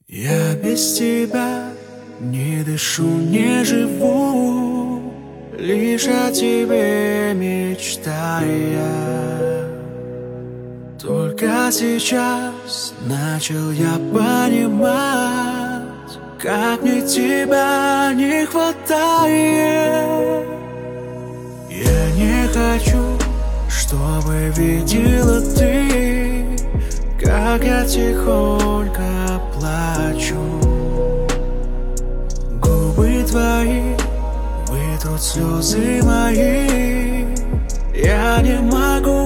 Я без тебя не дышу, не живу, лишь о тебе мечтая. Только сейчас начал я понимать, как мне тебя не хватает. Я не хочу, чтобы видела ты, как я тихонько плачу. Губы твои вытрут слезы мои, я не могу